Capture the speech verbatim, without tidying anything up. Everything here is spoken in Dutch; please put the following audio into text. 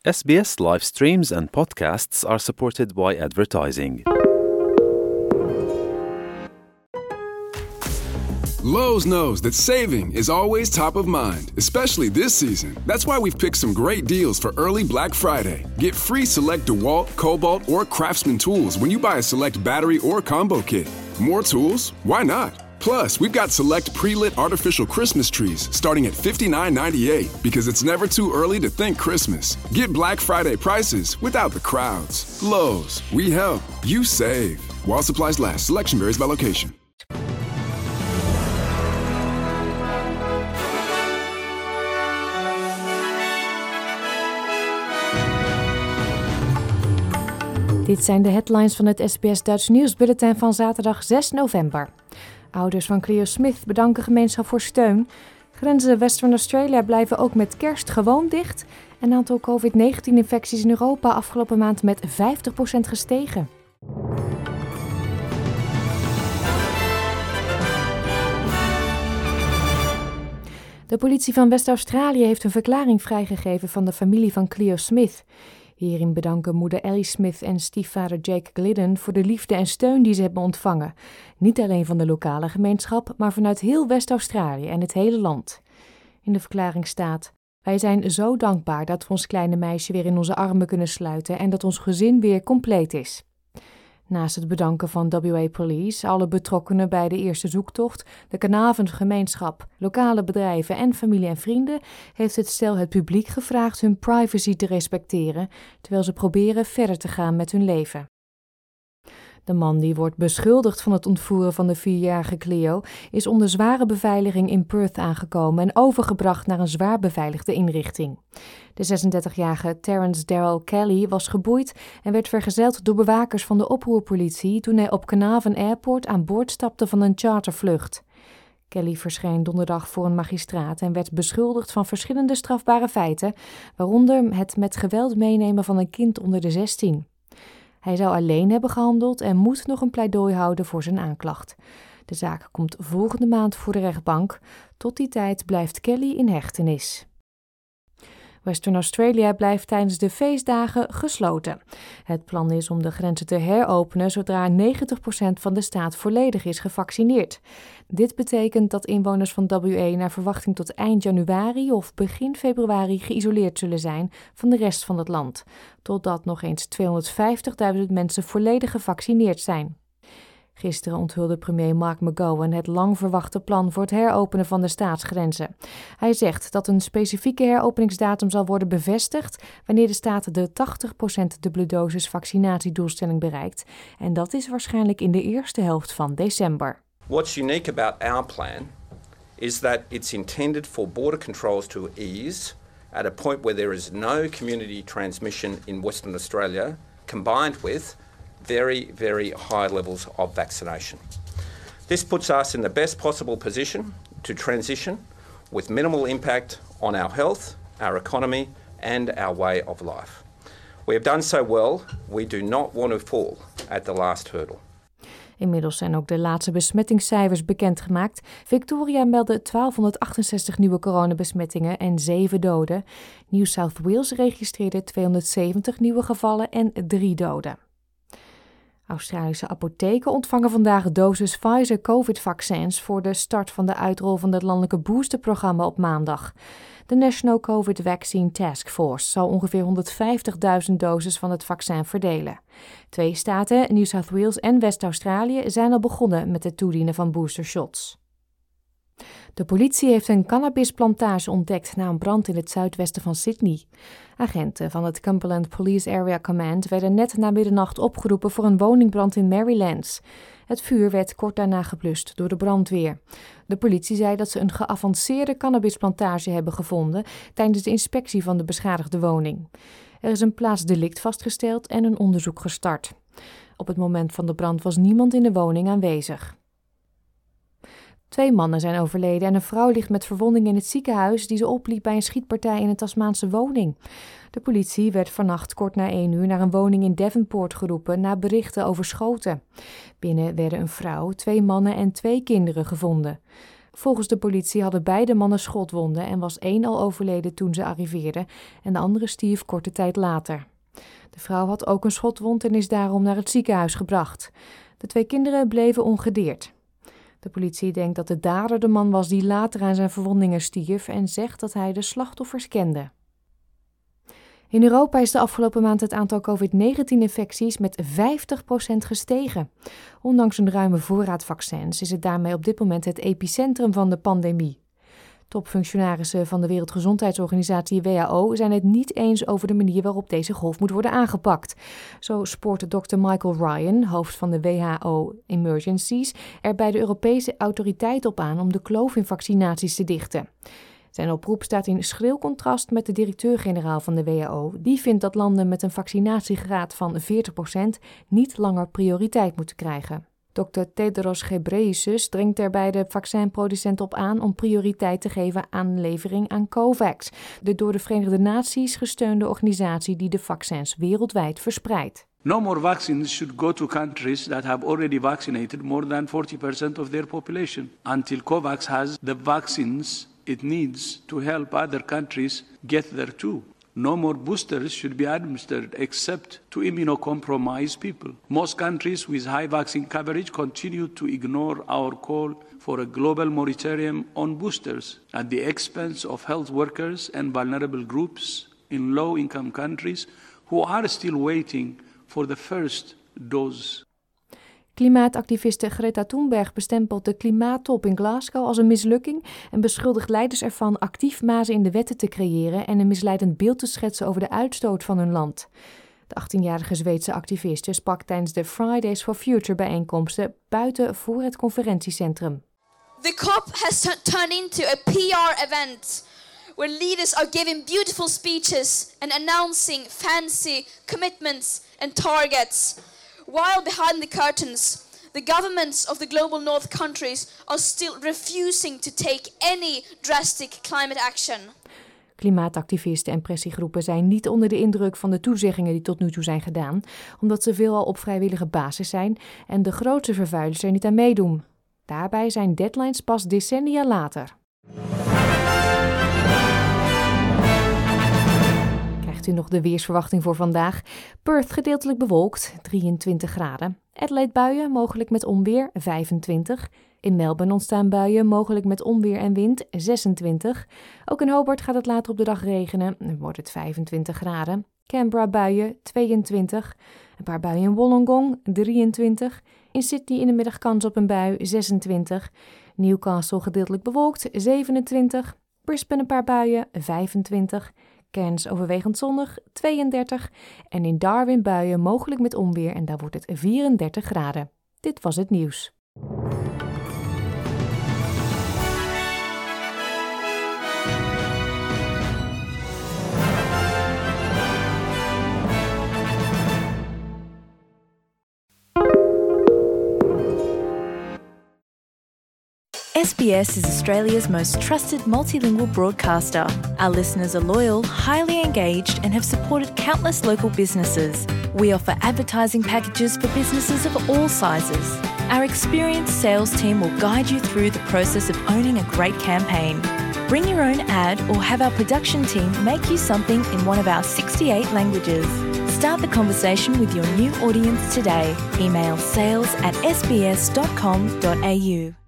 S B S live streams and podcasts are supported by advertising. Lowe's knows that saving is always top of mind, especially this season. That's why we've picked some great deals for early Black Friday. Get free select DeWalt, Cobalt, or Craftsman tools when you buy a select battery or combo kit. More tools? Why not? Plus, we've got select pre-lit artificial Christmas trees starting at fifty-nine ninety-eight because it's never too early to think Christmas. Get Black Friday prices without the crowds. Lowe's, we help, you save. While supplies last, selection varies by location. Dit zijn de headlines van het S B S Duits nieuwsbulletin van zaterdag zes november. Ouders van Cleo Smith bedanken gemeenschap voor steun. Grenzen Western Australia blijven ook met kerst gewoon dicht. En het aantal covid negentien infecties in Europa afgelopen maand met vijftig procent gestegen. De politie van West-Australië heeft een verklaring vrijgegeven van de familie van Cleo Smith. Hierin bedanken moeder Ellie Smith en stiefvader Jake Glidden voor de liefde en steun die ze hebben ontvangen. Niet alleen van de lokale gemeenschap, maar vanuit heel West-Australië en het hele land. In de verklaring staat: wij zijn zo dankbaar dat we ons kleine meisje weer in onze armen kunnen sluiten en dat ons gezin weer compleet is. Naast het bedanken van W A Police, alle betrokkenen bij de eerste zoektocht, de Carnarvon-gemeenschap, lokale bedrijven en familie en vrienden, heeft het stel het publiek gevraagd hun privacy te respecteren, terwijl ze proberen verder te gaan met hun leven. De man die wordt beschuldigd van het ontvoeren van de vierjarige Cleo is onder zware beveiliging in Perth aangekomen en overgebracht naar een zwaar beveiligde inrichting. De zesendertigjarige Terence Darrell Kelly was geboeid en werd vergezeld door bewakers van de oproerpolitie toen hij op Carnarvon Airport aan boord stapte van een chartervlucht. Kelly verscheen donderdag voor een magistraat en werd beschuldigd van verschillende strafbare feiten, waaronder het met geweld meenemen van een kind onder de zestien. Hij zou alleen hebben gehandeld en moet nog een pleidooi houden voor zijn aanklacht. De zaak komt volgende maand voor de rechtbank. Tot die tijd blijft Kelly in hechtenis. Western Australia blijft tijdens de feestdagen gesloten. Het plan is om de grenzen te heropenen zodra negentig procent van de staat volledig is gevaccineerd. Dit betekent dat inwoners van W A naar verwachting tot eind januari of begin februari geïsoleerd zullen zijn van de rest van het land, totdat nog eens tweehonderdvijftigduizend mensen volledig gevaccineerd zijn. Gisteren onthulde premier Mark McGowan het lang verwachte plan voor het heropenen van de staatsgrenzen. Hij zegt dat een specifieke heropeningsdatum zal worden bevestigd wanneer de staat de tachtig procent dubbele dosis vaccinatiedoelstelling bereikt. En dat is waarschijnlijk in de eerste helft van december. What's unique about our plan is that it's intended for border controls to ease at a point where there is no community transmission in Western Australia, combined with very, very high levels of vaccination. This puts us in the best possible position to transition with minimal impact on our health, our economy, and our way of life. We have done so well, we do not want to fall at the last hurdle. Inmiddels zijn ook de laatste besmettingscijfers bekendgemaakt. Victoria meldde twaalfhonderdachtenzestig nieuwe coronabesmettingen en zeven doden. New South Wales registreerde tweehonderdzeventig nieuwe gevallen en drie doden. Australische apotheken ontvangen vandaag dosis Pfizer COVID-vaccins voor de start van de uitrol van het landelijke boosterprogramma op maandag. De National COVID Vaccine Task Force zal ongeveer honderdvijftigduizend doses van het vaccin verdelen. Twee staten, New South Wales en West-Australië, zijn al begonnen met het toedienen van boostershots. De politie heeft een cannabisplantage ontdekt na een brand in het zuidwesten van Sydney. Agenten van het Cumberland Police Area Command werden net na middernacht opgeroepen voor een woningbrand in Marylands. Het vuur werd kort daarna geblust door de brandweer. De politie zei dat ze een geavanceerde cannabisplantage hebben gevonden tijdens de inspectie van de beschadigde woning. Er is een plaatsdelict vastgesteld en een onderzoek gestart. Op het moment van de brand was niemand in de woning aanwezig. Twee mannen zijn overleden en een vrouw ligt met verwondingen in het ziekenhuis die ze opliep bij een schietpartij in een Tasmaanse woning. De politie werd vannacht kort na één uur naar een woning in Devonport geroepen na berichten over schoten. Binnen werden een vrouw, twee mannen en twee kinderen gevonden. Volgens de politie hadden beide mannen schotwonden en was één al overleden toen ze arriveerden en de andere stierf korte tijd later. De vrouw had ook een schotwond en is daarom naar het ziekenhuis gebracht. De twee kinderen bleven ongedeerd. De politie denkt dat de dader de man was die later aan zijn verwondingen stierf en zegt dat hij de slachtoffers kende. In Europa is de afgelopen maand het aantal covid negentien infecties met vijftig procent gestegen. Ondanks een ruime voorraad vaccins is het daarmee op dit moment het epicentrum van de pandemie. Topfunctionarissen van de Wereldgezondheidsorganisatie W H O zijn het niet eens over de manier waarop deze golf moet worden aangepakt. Zo spoort dokter Michael Ryan, hoofd van de W H O Emergencies, er bij de Europese autoriteit op aan om de kloof in vaccinaties te dichten. Zijn oproep staat in schril contrast met de directeur-generaal van de W H O. Die vindt dat landen met een vaccinatiegraad van veertig procent niet langer prioriteit moeten krijgen. dokter Tedros Ghebreyesus dringt er bij de vaccinproducent op aan om prioriteit te geven aan levering aan COVAX, de door de Verenigde Naties gesteunde organisatie die de vaccins wereldwijd verspreidt. No more vaccines should go to countries that have already vaccinated more than forty percent of their population until COVAX has the vaccines it needs to help other countries get there too. No more boosters should be administered except to immunocompromised people. Most countries with high vaccine coverage continue to ignore our call for a global moratorium on boosters at the expense of health workers and vulnerable groups in low-income countries who are still waiting for the first dose. Klimaatactiviste Greta Thunberg bestempelt de klimaattop in Glasgow als een mislukking en beschuldigt leiders ervan actief mazen in de wetten te creëren en een misleidend beeld te schetsen over de uitstoot van hun land. De achttienjarige Zweedse activiste sprak tijdens de Fridays for Future bijeenkomsten buiten voor het conferentiecentrum. The COP has t- turned into a P R event where leaders are giving beautiful speeches and announcing fancy commitments and targets. While behind the curtains, the governments of the global north countries are still refusing to take any drastic climate action. Klimaatactivisten en pressiegroepen zijn niet onder de indruk van de toezeggingen die tot nu toe zijn gedaan, omdat ze veelal op vrijwillige basis zijn en de grootste vervuilers er niet aan meedoen. Daarbij zijn deadlines pas decennia later. U nog de weersverwachting voor vandaag. Perth gedeeltelijk bewolkt, drieëntwintig graden. Adelaide buien, mogelijk met onweer, vijfentwintig. In Melbourne ontstaan buien, mogelijk met onweer en wind, zesentwintig. Ook in Hobart gaat het later op de dag regenen, dan wordt het vijfentwintig graden. Canberra buien, tweeëntwintig. Een paar buien in Wollongong, drieëntwintig. In Sydney in de middag kans op een bui, zesentwintig. Newcastle gedeeltelijk bewolkt, zevenentwintig. Brisbane een paar buien, vijfentwintig. Cairns overwegend zonnig, tweeëndertig. En in Darwin buien, mogelijk met onweer en daar wordt het vierendertig graden. Dit was het nieuws. S B S is Australia's most trusted multilingual broadcaster. Our listeners are loyal, highly engaged, and have supported countless local businesses. We offer advertising packages for businesses of all sizes. Our experienced sales team will guide you through the process of owning a great campaign. Bring your own ad or have our production team make you something in one of our sixty-eight languages. Start the conversation with your new audience today. Email sales at s b s dot com dot a u.